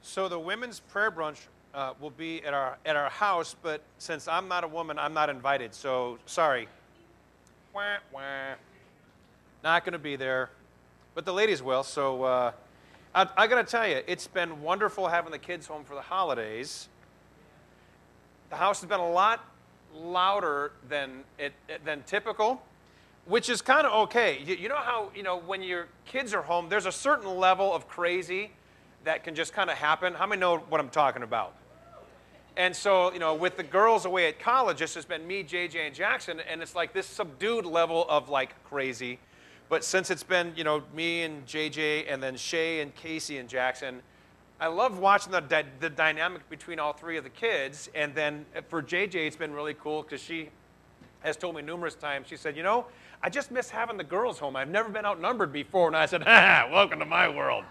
So the women's prayer brunch will be at our house, but since I'm not a woman, I'm not invited. So sorry. Wah, wah. Not going to be there, but the ladies will. So I got to tell you, it's been wonderful having the kids home for the holidays. The house has been a lot louder than typical, which is kind of okay. You know how when your kids are home, there's a certain level of crazy that can just kind of happen. How many know what I'm talking about? And so, with the girls away at college, it's just been me, JJ, and Jackson, and it's like this subdued level of like crazy. But since it's been, me and JJ, and then Shay and Casey and Jackson, I love watching the dynamic between all three of the kids. And then for JJ, it's been really cool because she has told me numerous times, she said, I just miss having the girls home. I've never been outnumbered before. And I said, welcome to my world.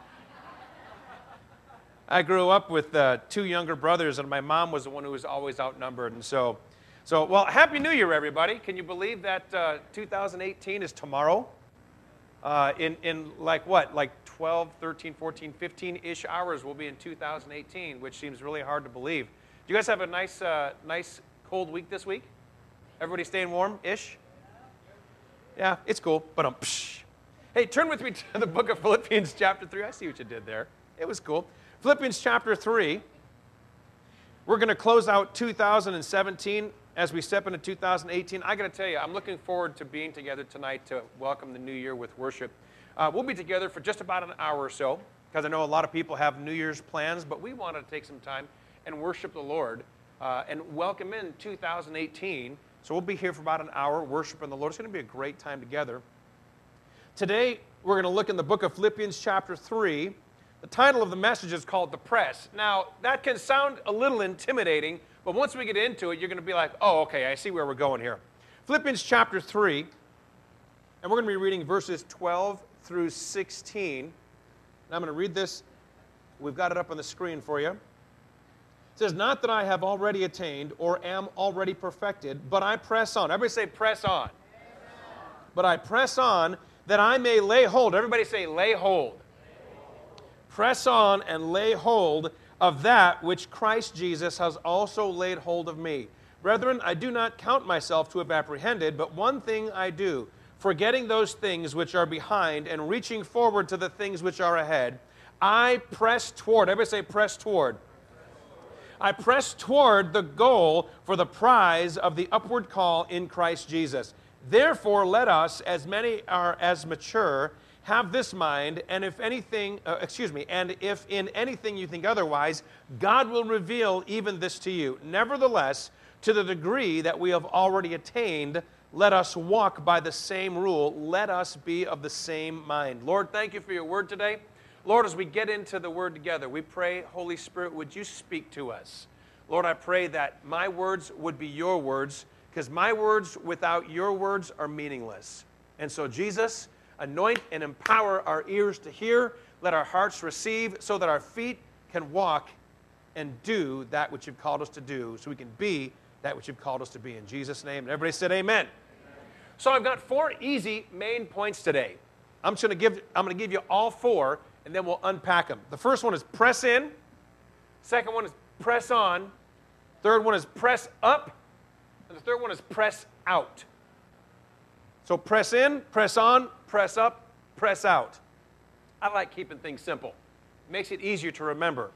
I grew up with two younger brothers, and my mom was the one who was always outnumbered. And so, well, Happy New Year, everybody. Can you believe that 2018 is tomorrow? In like what? Like 12, 13, 14, 15-ish hours we'll be in 2018, which seems really hard to believe. Do you guys have a nice cold week this week? Everybody staying warm-ish? Yeah, it's cool. But hey, turn with me to the book of Philippians chapter 3. I see what you did there. It was cool. Philippians chapter 3. We're going to close out 2017 as we step into 2018. I got to tell you, I'm looking forward to being together tonight to welcome the new year with worship. We'll be together for just about an hour or so, because I know a lot of people have New Year's plans, but we wanted to take some time and worship the Lord and welcome in 2018. So we'll be here for about an hour worshiping the Lord. It's going to be a great time together. Today, we're going to look in the book of Philippians chapter 3. The title of the message is called The Press. Now, that can sound a little intimidating, but once we get into it, you're going to be like, oh, okay, I see where we're going here. Philippians chapter 3, and we're going to be reading verses 12 through 16. And I'm going to read this. We've got it up on the screen for you. It says, not that I have already attained or am already perfected, but I press on. Everybody say, press on. But I press on that I may lay hold. Everybody say, lay hold. Press on and lay hold of that which Christ Jesus has also laid hold of me. Brethren, I do not count myself to have apprehended, but one thing I do, forgetting those things which are behind and reaching forward to the things which are ahead, I press toward. Everybody say press toward. I press toward the goal for the prize of the upward call in Christ Jesus. Therefore, let us, as many are as mature, have this mind, and if in anything you think otherwise, God will reveal even this to you. Nevertheless, to the degree that we have already attained, let us walk by the same rule. Let us be of the same mind. Lord, thank you for your word today. Lord, as we get into the word together, we pray, Holy Spirit, would you speak to us? Lord, I pray that my words would be your words, because my words without your words are meaningless. And so, Jesus, anoint and empower our ears to hear. Let our hearts receive so that our feet can walk and do that which you've called us to do, so we can be that which you've called us to be. In Jesus' name. And everybody said amen. So I've got 4 easy main points today. I'm going to give you all 4, and then we'll unpack them. The first one is press in. Second one is press on. Third one is press up. And the third one is press out. So press in, press on, press up, press out. I like keeping things simple. It makes it easier to remember.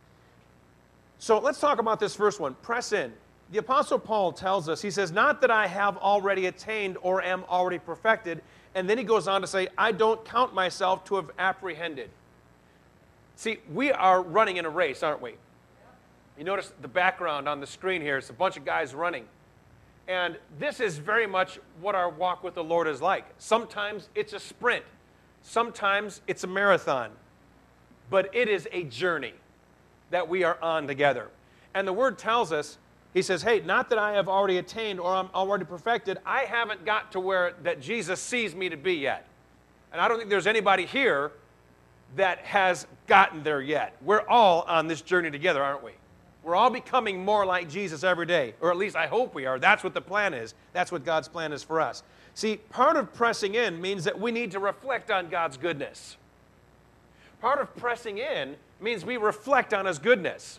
So let's talk about this first one, press in. The Apostle Paul tells us, he says, not that I have already attained or am already perfected. And then he goes on to say, I don't count myself to have apprehended. See, we are running in a race, aren't we? You notice the background on the screen here. It's a bunch of guys running. And this is very much what our walk with the Lord is like. Sometimes it's a sprint. Sometimes it's a marathon. But it is a journey that we are on together. And the Word tells us, he says, hey, not that I have already attained or I'm already perfected. I haven't got to where that Jesus sees me to be yet. And I don't think there's anybody here that has gotten there yet. We're all on this journey together, aren't we? We're all becoming more like Jesus every day, or at least I hope we are. That's what the plan is. That's what God's plan is for us. See, part of pressing in means that we need to reflect on God's goodness. Part of pressing in means we reflect on his goodness.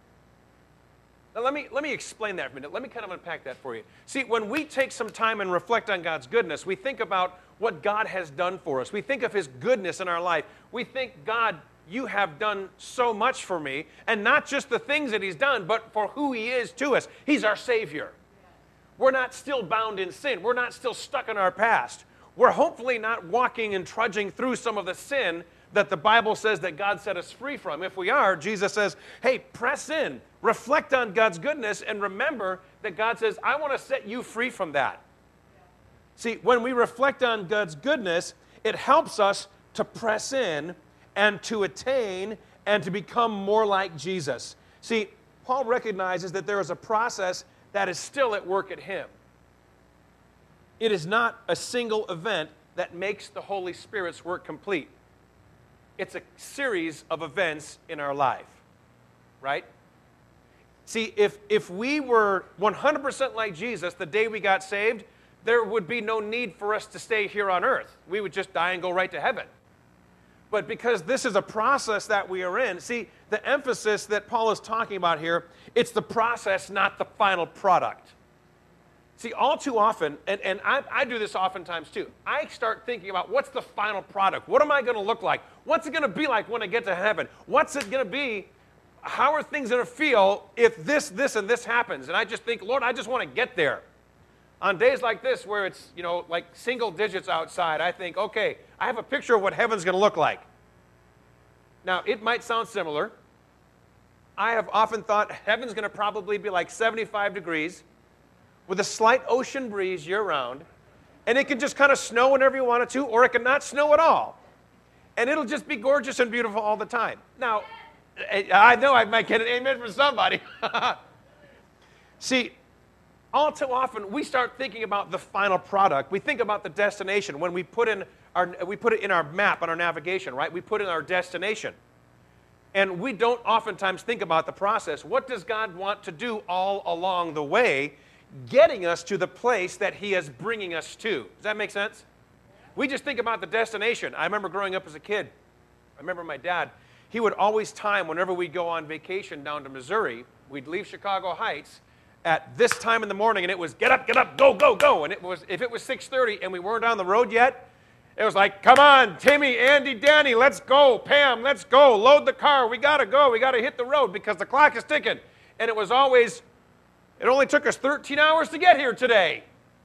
Now let me explain that for a minute. Let me kind of unpack that for you. See, when we take some time and reflect on God's goodness, we think about what God has done for us. We think of his goodness in our life. We think, God, you have done so much for me, and not just the things that he's done, but for who he is to us. He's our Savior. We're not still bound in sin. We're not still stuck in our past. We're hopefully not walking and trudging through some of the sin that the Bible says that God set us free from. If we are, Jesus says, hey, press in, reflect on God's goodness, and remember that God says, I want to set you free from that. See, when we reflect on God's goodness, it helps us to press in and to attain and to become more like Jesus. See, Paul recognizes that there is a process that is still at work at him. It is not a single event that makes the Holy Spirit's work complete. It's a series of events in our life, right? See, if we were 100% like Jesus the day we got saved, there would be no need for us to stay here on earth. We would just die and go right to heaven. But because this is a process that we are in, see, the emphasis that Paul is talking about here, it's the process, not the final product. See, all too often, and I do this oftentimes too, I start thinking about what's the final product? What am I going to look like? What's it going to be like when I get to heaven? What's it going to be? How are things going to feel if this, and this happens? And I just think, Lord, I just want to get there. On days like this where it's, like single digits outside, I think, okay, I have a picture of what heaven's going to look like. Now, it might sound similar. I have often thought heaven's going to probably be like 75 degrees with a slight ocean breeze year-round, and it can just kind of snow whenever you want it to, or it can not snow at all. And it'll just be gorgeous and beautiful all the time. Now, I know I might get an amen from somebody. See, all too often, we start thinking about the final product. We think about the destination when we put it in our map on our navigation, right? We put in our destination. And we don't oftentimes think about the process. What does God want to do all along the way, getting us to the place that he is bringing us to? Does that make sense? We just think about the destination. I remember growing up as a kid. I remember my dad. He would always time whenever we'd go on vacation down to Missouri, we'd leave Chicago Heights at this time in the morning, and it was get up, go, go, go. And if it was 6:30 and we weren't on the road yet, it was like, come on, Timmy, Andy, Danny, let's go. Pam, let's go. Load the car. We got to go. We got to hit the road because the clock is ticking. And it was always, it only took us 13 hours to get here today.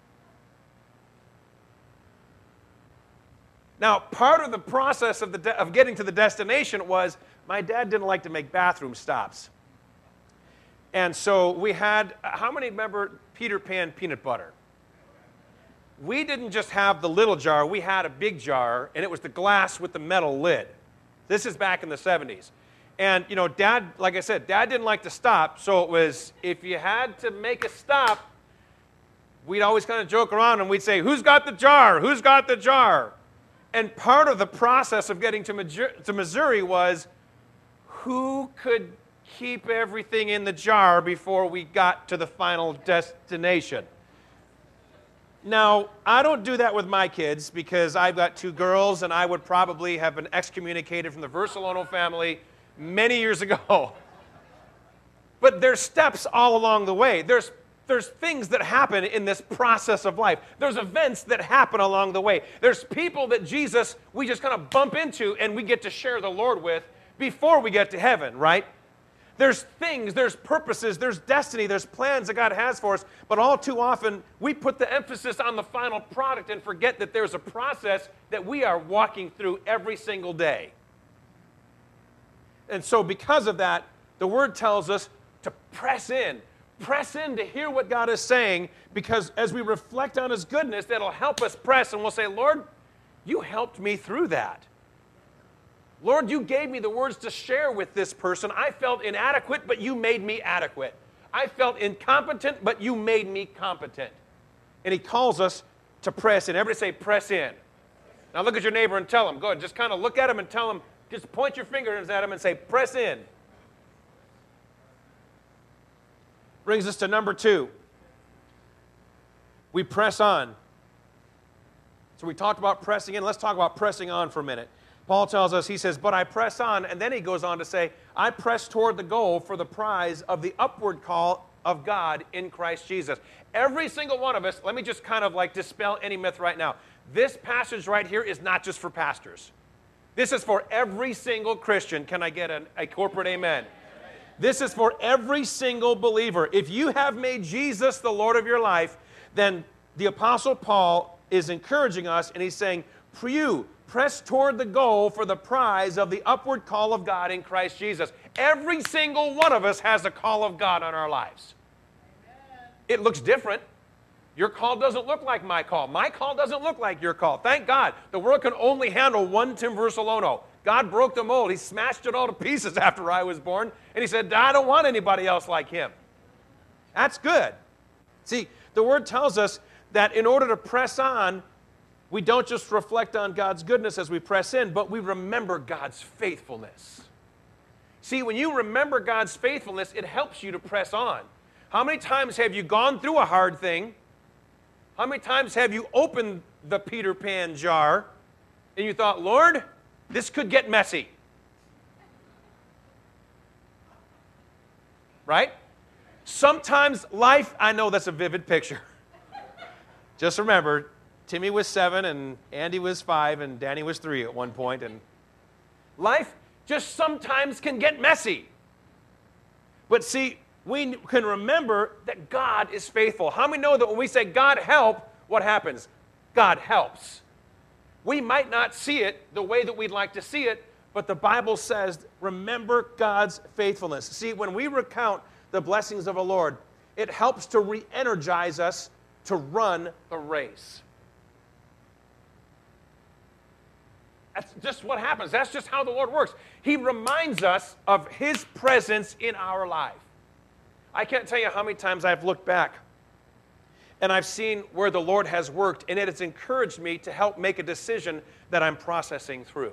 Now, part of the process of getting to the destination was my dad didn't like to make bathroom stops. And so we had, how many remember Peter Pan peanut butter? We didn't just have the little jar, we had a big jar, and it was the glass with the metal lid. This is back in the 70s. And, Dad, like I said, Dad didn't like to stop, so it was, if you had to make a stop, we'd always kind of joke around and we'd say, who's got the jar? Who's got the jar? And part of the process of getting to Missouri was who could keep everything in the jar before we got to the final destination. Now, I don't do that with my kids because I've got two girls and I would probably have been excommunicated from the Versalano family many years ago. But there's steps all along the way. There's things that happen in this process of life. There's events that happen along the way. There's people that we just kind of bump into and we get to share the Lord with before we get to heaven, right? There's things, there's purposes, there's destiny, there's plans that God has for us, but all too often we put the emphasis on the final product and forget that there's a process that we are walking through every single day. And so because of that, the Word tells us to press in to hear what God is saying, because as we reflect on his goodness, that'll help us press, and we'll say, Lord, you helped me through that. Lord, you gave me the words to share with this person. I felt inadequate, but you made me adequate. I felt incompetent, but you made me competent. And he calls us to press in. Everybody say, press in. Now look at your neighbor and tell him. Go ahead, just kind of look at him and tell him, just point your fingers at him and say, press in. Brings us to number 2. We press on. So we talked about pressing in. Let's talk about pressing on for a minute. Paul tells us, he says, but I press on, and then he goes on to say, I press toward the goal for the prize of the upward call of God in Christ Jesus. Every single one of us, let me just kind of like dispel any myth right now. This passage right here is not just for pastors. This is for every single Christian. Can I get a corporate amen? This is for every single believer. If you have made Jesus the Lord of your life, then the Apostle Paul is encouraging us, and he's saying, press toward the goal for the prize of the upward call of God in Christ Jesus. Every single one of us has a call of God on our lives. Amen. It looks different. Your call doesn't look like my call. My call doesn't look like your call. Thank God. The world can only handle one Tim Versalono. God broke the mold. He smashed it all to pieces after I was born, and he said, I don't want anybody else like him. That's good. See, the Word tells us that in order to press on, we don't just reflect on God's goodness as we press in, but we remember God's faithfulness. See, when you remember God's faithfulness, it helps you to press on. How many times have you gone through a hard thing? How many times have you opened the Peter Pan jar and you thought, Lord, this could get messy? Right? Sometimes life, I know that's a vivid picture. Just remember, Timmy was 7, and Andy was 5, and Danny was 3 at one point. And life just sometimes can get messy. But see, we can remember that God is faithful. How many know that when we say, God help, what happens? God helps. We might not see it the way that we'd like to see it, but the Bible says, remember God's faithfulness. See, when we recount the blessings of the Lord, it helps to re-energize us to run the race. That's just what happens. That's just how the Lord works. He reminds us of His presence in our life. I can't tell you how many times I've looked back and I've seen where the Lord has worked, and it has encouraged me to help make a decision that I'm processing through.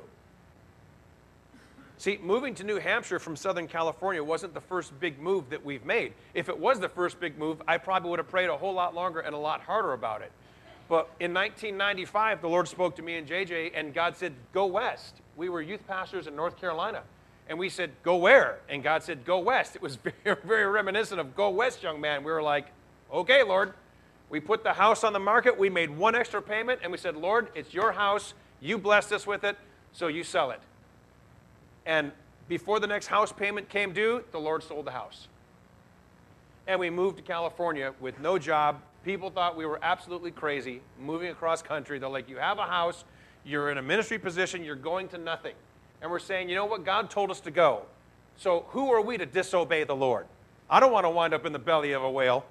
See, moving to New Hampshire from Southern California wasn't the first big move that we've made. If it was the first big move, I probably would have prayed a whole lot longer and a lot harder about it. But in 1995, the Lord spoke to me and JJ, and God said, go west. We were youth pastors in North Carolina. And we said, go where? And God said, go west. It was very, very reminiscent of go west, young man. We were like, okay, Lord. We put the house on the market. We made one extra payment, and we said, Lord, it's your house. You blessed us with it, so you sell it. And before the next house payment came due, the Lord sold the house. And we moved to California with no job. People thought we were absolutely crazy moving across country. They're like, you have a house, you're in a ministry position, you're going to nothing. And we're saying, you know what, God told us to go. So who are we to disobey the Lord? I don't want to wind up in the belly of a whale.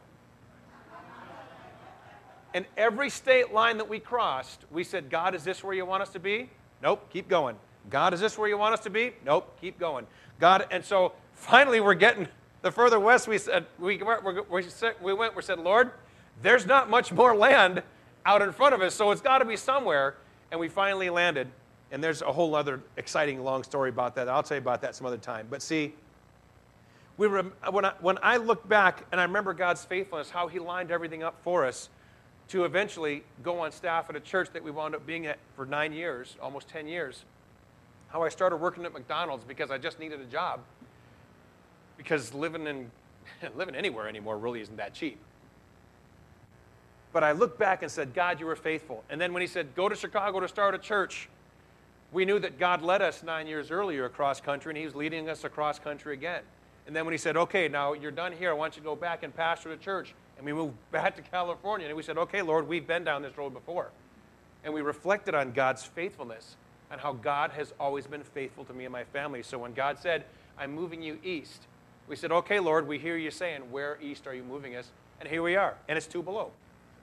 And every state line that we crossed, we said, God, is this where you want us to be? Nope, keep going. God, is this where you want us to be? Nope, keep going. God, and so finally we're getting, the further west we said, we said, Lord, there's not much more land out in front of us, so it's got to be somewhere. And we finally landed. And there's a whole other exciting long story about that. I'll tell you about that some other time. But see, when I look back and I remember God's faithfulness, how He lined everything up for us to eventually go on staff at a church that we wound up being at for 9 years, almost 10 years. How I started working at McDonald's because I just needed a job. Because living anywhere anymore really isn't that cheap. But I looked back and said, God, you were faithful. And then when He said, go to Chicago to start a church, we knew that God led us 9 years earlier across country, and He was leading us across country again. And then when He said, okay, now you're done here, I want you to go back and pastor the church. And we moved back to California, and we said, okay, Lord, we've been down this road before. And we reflected on God's faithfulness and how God has always been faithful to me and my family. So when God said, I'm moving you east, we said, okay, Lord, we hear you saying, where east are you moving us? And here we are, and it's Tupelo.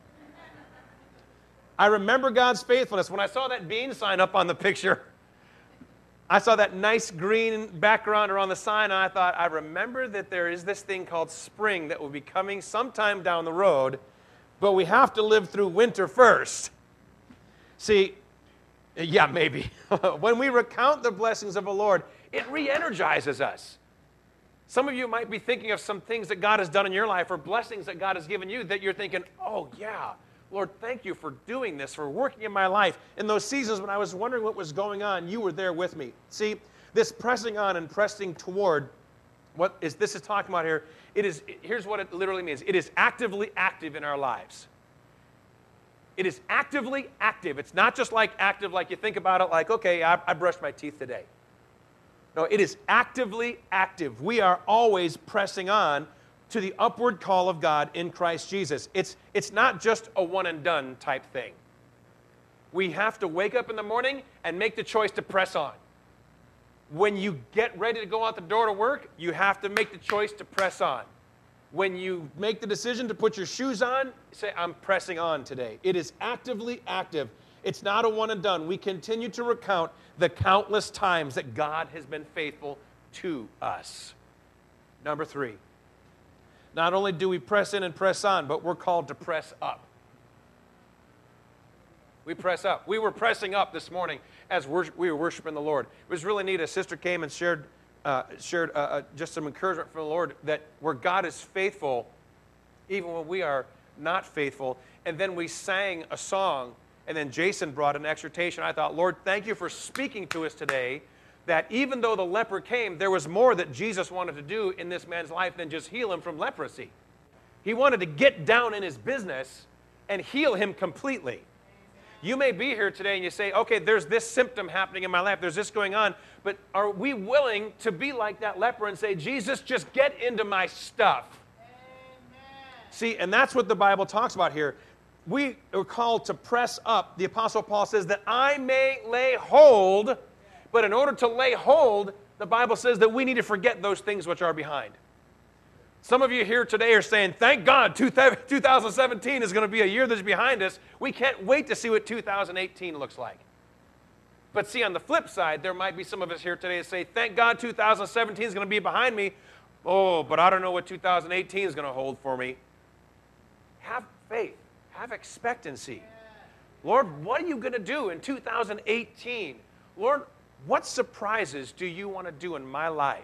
I remember God's faithfulness. When I saw that bean sign up on the picture, I saw that nice green background around the sign, and I thought, I remember that there is this thing called spring that will be coming sometime down the road, but we have to live through winter first. See, yeah, maybe. When we recount the blessings of the Lord, it re-energizes us. Some of you might be thinking of some things that God has done in your life or blessings that God has given you that you're thinking, oh, yeah, Lord, thank you for doing this, for working in my life. In those seasons when I was wondering what was going on, you were there with me. See, this pressing on and pressing toward, this is talking about here, here's what it literally means. It is actively active in our lives. It is actively active. It's not just like active, like you think about it like, okay, I brushed my teeth today. No, it is actively active. We are always pressing on to the upward call of God in Christ Jesus. It's not just a one and done type thing. We have to wake up in the morning and make the choice to press on. When you get ready to go out the door to work, you have to make the choice to press on. When you make the decision to put your shoes on, say, I'm pressing on today. It is actively active. It's not a one and done. We continue to recount the countless times that God has been faithful to us. Number 3, not only do we press in and press on, but we're called to press up. We press up. We were pressing up this morning as we were worshiping the Lord. It was really neat. A sister came and shared just some encouragement from the Lord that where God is faithful, even when we are not faithful. And then we sang a song, and then Jason brought an exhortation. I thought, Lord, thank you for speaking to us today, that even though the leper came, there was more that Jesus wanted to do in this man's life than just heal him from leprosy. He wanted to get down in his business and heal him completely. You may be here today and you say, okay, there's this symptom happening in my life, there's this going on, but are we willing to be like that leper and say, Jesus, just get into my stuff? Amen. See, and that's what the Bible talks about here. We are called to press up. The Apostle Paul says that I may lay hold, but in order to lay hold, the Bible says that we need to forget those things which are behind. Some of you here today are saying, thank God 2017 is going to be a year that's behind us. We can't wait to see what 2018 looks like. But see, on the flip side, there might be some of us here today that say, thank God 2017 is going to be behind me. Oh, but I don't know what 2018 is going to hold for me. Have faith. Have expectancy. Lord, what are you going to do in 2018? Lord, what surprises do you want to do in my life?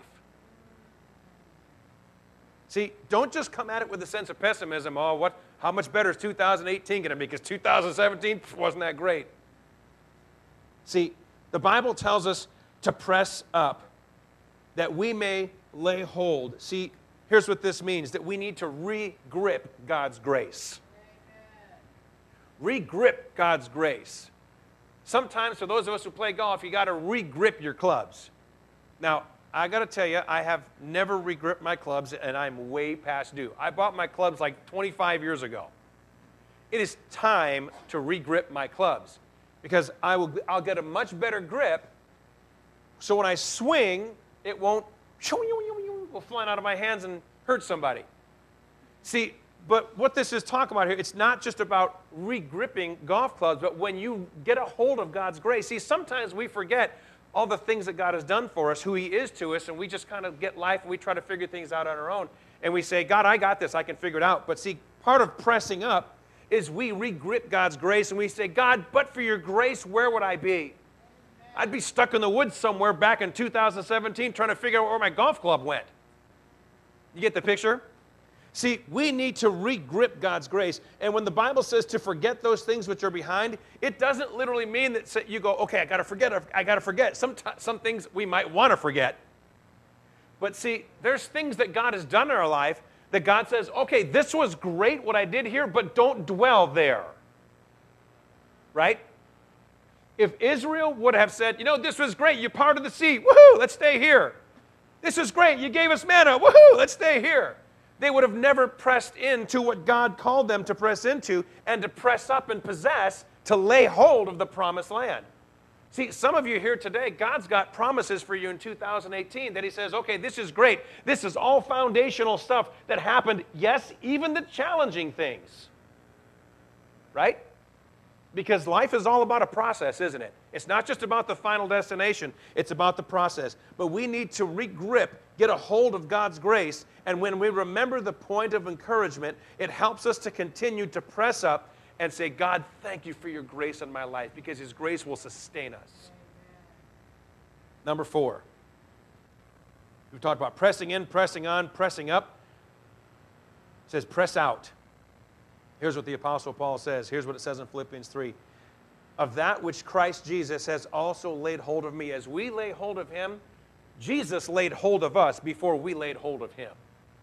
See, don't just come at it with a sense of pessimism. Oh, how much better is 2018 going to be? Because 2017 wasn't that great. See, the Bible tells us to press up, that we may lay hold. See, here's what this means, that we need to re-grip God's grace. Re-grip God's grace. Sometimes, for those of us who play golf, you got to re-grip your clubs. Now, I got to tell you, I have never re-gripped my clubs, and I'm way past due. I bought my clubs like 25 years ago. It is time to re-grip my clubs because I'll get a much better grip, so when I swing, it won't go flying out of my hands and hurt somebody. See, but what this is talking about here, it's not just about re-gripping golf clubs, but when you get a hold of God's grace. See, sometimes we forget all the things that God has done for us, who He is to us, and we just kind of get life and we try to figure things out on our own. And we say, God, I got this, I can figure it out. But see, part of pressing up is we re-grip God's grace and we say, God, but for your grace, where would I be? I'd be stuck in the woods somewhere back in 2017 trying to figure out where my golf club went. You get the picture? See, we need to re-grip God's grace. And when the Bible says to forget those things which are behind, it doesn't literally mean that you go, okay, I got to forget. Some things we might want to forget. But see, there's things that God has done in our life that God says, okay, this was great what I did here, but don't dwell there. Right? If Israel would have said, this was great, you parted the sea, woohoo, let's stay here. This is great, you gave us manna, woohoo, let's stay here. They would have never pressed into what God called them to press into and to press up and possess, to lay hold of the promised land. See, some of you here today, God's got promises for you in 2018 that He says, okay, this is great. This is all foundational stuff that happened. Yes, even the challenging things. Right? Because life is all about a process, isn't it? It's not just about the final destination. It's about the process. But we need to re-grip, get a hold of God's grace, and when we remember the point of encouragement, it helps us to continue to press up and say, God, thank you for your grace in my life, because His grace will sustain us. Number 4. We've talked about pressing in, pressing on, pressing up. It says press out. Here's what the Apostle Paul says. Here's what it says in Philippians 3. Of that which Christ Jesus has also laid hold of me. As we lay hold of him, Jesus laid hold of us before we laid hold of him.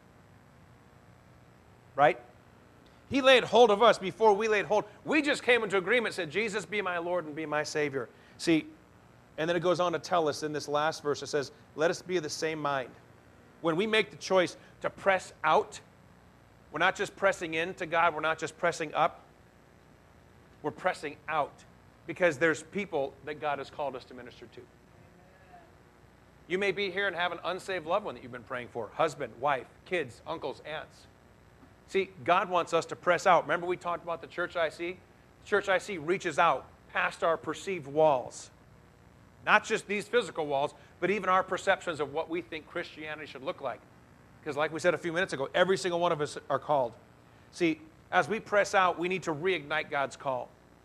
Right? He laid hold of us before we laid hold. We just came into agreement, said, Jesus, be my Lord and be my Savior. See, and then it goes on to tell us in this last verse, it says, let us be of the same mind. When we make the choice to press out, we're not just pressing into God, we're not just pressing up, we're pressing out because there's people that God has called us to minister to. You may be here and have an unsaved loved one that you've been praying for, husband, wife, kids, uncles, aunts. See, God wants us to press out. Remember we talked about the Church IC? Church IC reaches out past our perceived walls. Not just these physical walls, but even our perceptions of what we think Christianity should look like. Because like we said a few minutes ago, every single one of us are called. See, as we press out, we need to reignite God's call.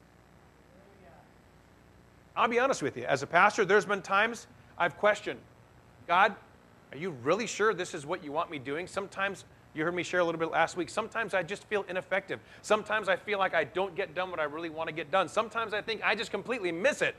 I'll be honest with you. As a pastor, there's been times I've questioned, God, are you really sure this is what you want me doing? Sometimes, you heard me share a little bit last week, sometimes I just feel ineffective. Sometimes I feel like I don't get done what I really want to get done. Sometimes I think I just completely miss it.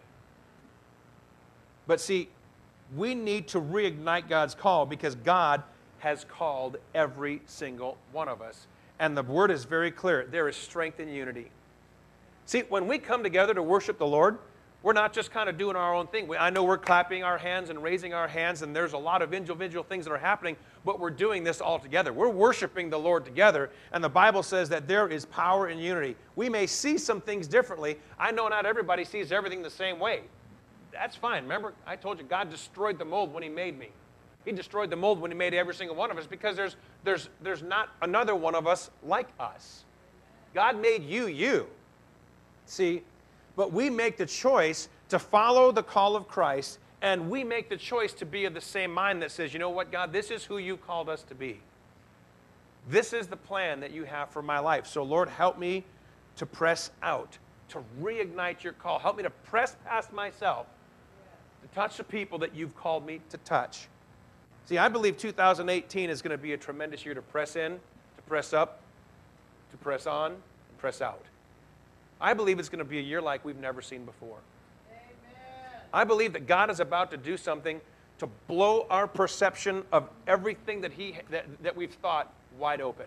But see, we need to reignite God's call because God has called every single one of us. And the word is very clear. There is strength in unity. See, when we come together to worship the Lord, we're not just kind of doing our own thing. I know we're clapping our hands and raising our hands, and there's a lot of individual things that are happening, but we're doing this all together. We're worshiping the Lord together, and the Bible says that there is power in unity. We may see some things differently. I know not everybody sees everything the same way. That's fine. Remember, I told you God destroyed the mold when he made me. He destroyed the mold when he made every single one of us because there's not another one of us like us. God made you. See, but we make the choice to follow the call of Christ, and we make the choice to be of the same mind that says, you know what, God, this is who you called us to be. This is the plan that you have for my life. So, Lord, help me to press out, to reignite your call. Help me to press past myself, to touch the people that you've called me to touch. See, I believe 2018 is going to be a tremendous year to press in, to press up, to press on, and press out. I believe it's going to be a year like we've never seen before. Amen. I believe that God is about to do something to blow our perception of everything that we've thought wide open.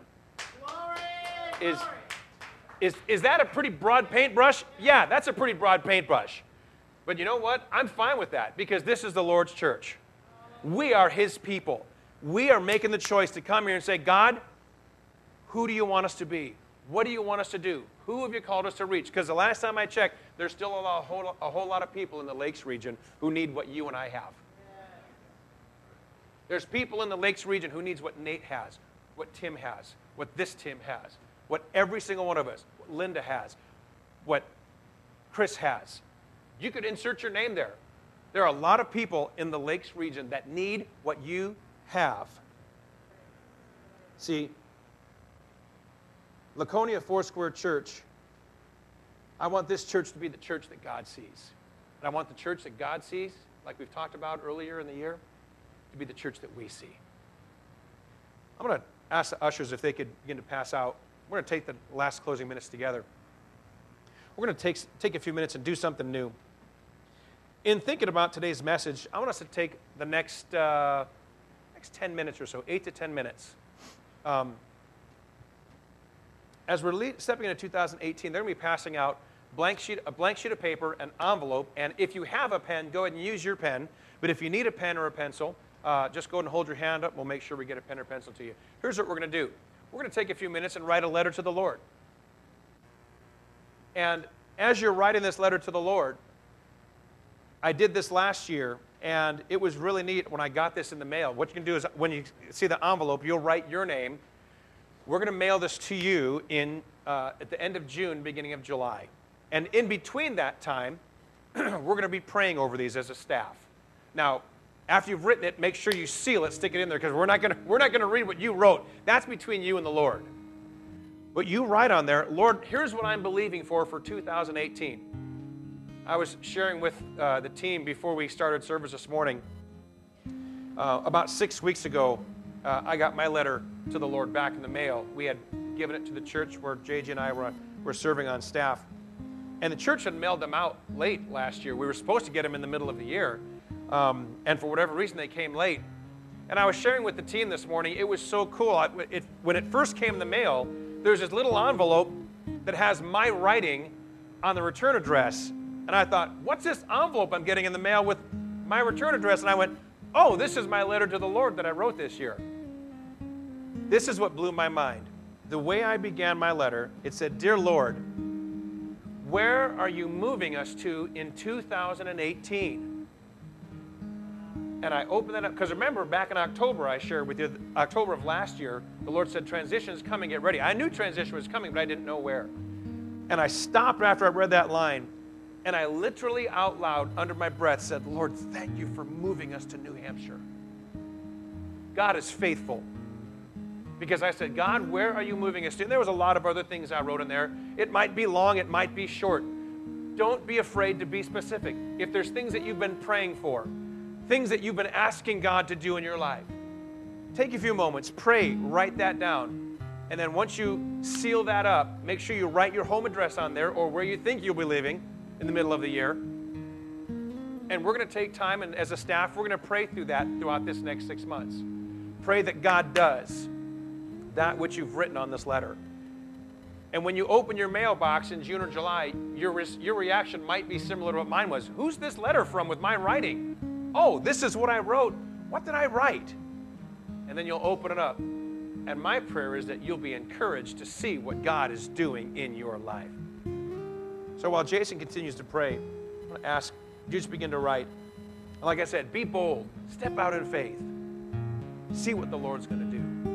Glory, is that a pretty broad paintbrush? Yeah, that's a pretty broad paintbrush. But you know what? I'm fine with that because this is the Lord's church. We are his people. We are making the choice to come here and say, God, who do you want us to be? What do you want us to do? Who have you called us to reach? Because the last time I checked, there's still a whole lot of people in the Lakes region who need what you and I have. There's people in the Lakes region who needs what Nate has, what Tim has, what this Tim has, what every single one of us, what Linda has, what Chris has. You could insert your name there. There are a lot of people in the Lakes region that need what you have. See, Laconia Foursquare Church, I want this church to be the church that God sees. And I want the church that God sees, like we've talked about earlier in the year, to be the church that we see. I'm going to ask the ushers if they could begin to pass out. We're going to take the last closing minutes together. We're going to take a few minutes and do something new. In thinking about today's message, I want us to take the next 10 minutes or so, 8 to 10 minutes. As we're stepping into 2018, they're going to be passing out a blank sheet of paper, an envelope, and if you have a pen, go ahead and use your pen. But if you need a pen or a pencil, just go ahead and hold your hand up. We'll make sure we get a pen or pencil to you. Here's what we're going to do. We're going to take a few minutes and write a letter to the Lord. And as you're writing this letter to the Lord, I did this last year, and it was really neat when I got this in the mail. What you can do is when you see the envelope, you'll write your name. We're going to mail this to you at the end of June, beginning of July. And in between that time, we're going to be praying over these as a staff. Now, after you've written it, make sure you seal it, stick it in there, because we're not going to read what you wrote. That's between you and the Lord. But you write on there, Lord, here's what I'm believing for 2018. I was sharing with the team before we started service this morning. About 6 weeks ago, I got my letter to the Lord back in the mail. We had given it to the church where JJ and I were serving on staff. And the church had mailed them out late last year. We were supposed to get them in the middle of the year. And for whatever reason, they came late. And I was sharing with the team this morning, it was so cool. When it first came in the mail, there's this little envelope that has my writing on the return address. And I thought, what's this envelope I'm getting in the mail with my return address? And I went, oh, this is my letter to the Lord that I wrote this year. This is what blew my mind. The way I began my letter, it said, Dear Lord, where are you moving us to in 2018? And I opened that up, because remember, back in October, I shared with you, October of last year, the Lord said, transition is coming, get ready. I knew transition was coming, but I didn't know where. And I stopped after I read that line, and I literally out loud, under my breath, said, Lord, thank you for moving us to New Hampshire. God is faithful. Because I said, God, where are you moving us to? And there was a lot of other things I wrote in there. It might be long, it might be short. Don't be afraid to be specific. If there's things that you've been praying for, things that you've been asking God to do in your life, take a few moments, pray, write that down. And then once you seal that up, make sure you write your home address on there or where you think you'll be living in the middle of the year. And we're going to take time, and as a staff, we're going to pray through that throughout this next 6 months. Pray that God does that which you've written on this letter. And when you open your mailbox in June or July, your reaction might be similar to what mine was. Who's this letter from with my writing? Oh, this is what I wrote. What did I write? And then you'll open it up. And my prayer is that you'll be encouraged to see what God is doing in your life. So while Jason continues to pray, I'm going to ask you just begin to write. Like I said, be bold. Step out in faith. See what the Lord's going to do.